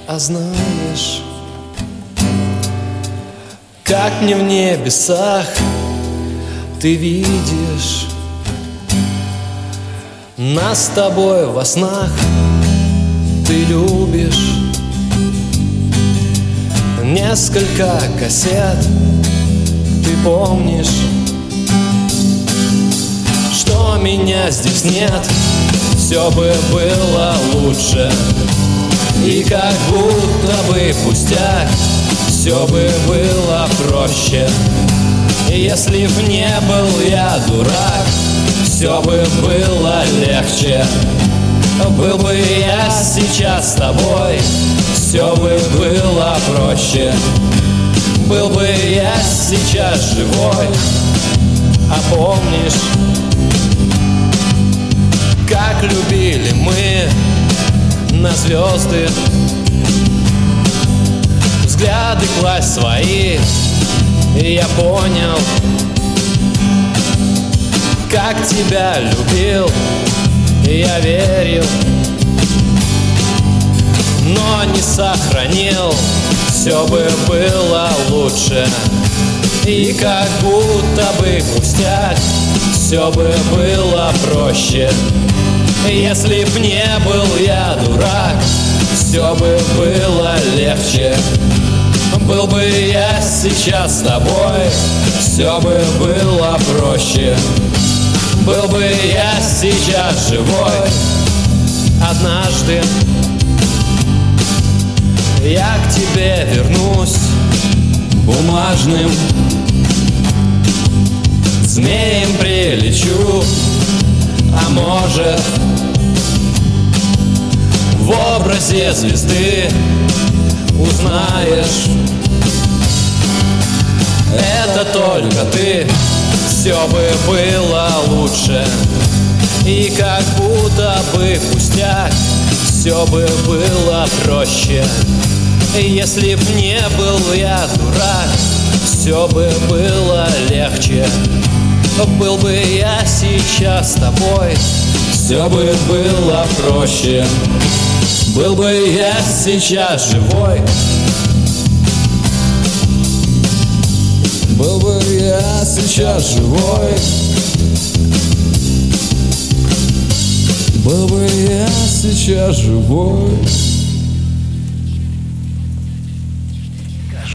А знаешь, как мне в небесах ты видишь нас с тобой во снах, ты любишь. Несколько кассет ты помнишь, что меня здесь нет, все бы было лучше. И как будто бы пустяк, все бы было проще. Если б не был я дурак, все бы было легче. Был бы я сейчас с тобой, все бы было проще. Был бы я сейчас живой. А помнишь, как любили мы на звезды взгляды класть свои? И я понял, как тебя любил, и я верил, но не сохранил. Все бы было лучше. И как будто бы пустяк, все бы было проще. Если б не был я дурак, все бы было легче. Был бы я сейчас с тобой, все бы было проще. Был бы я сейчас живой. Однажды я к тебе вернусь бумажным змеем прилечу, а может, в образе звезды узнаешь, это только ты. Все бы было лучше. И как будто бы пустяк, все бы было проще. Если б не был я дурак, все бы было легче. Был бы я сейчас с тобой, все бы было проще. Был бы я сейчас живой. Был бы я сейчас живой. Был бы я сейчас живой.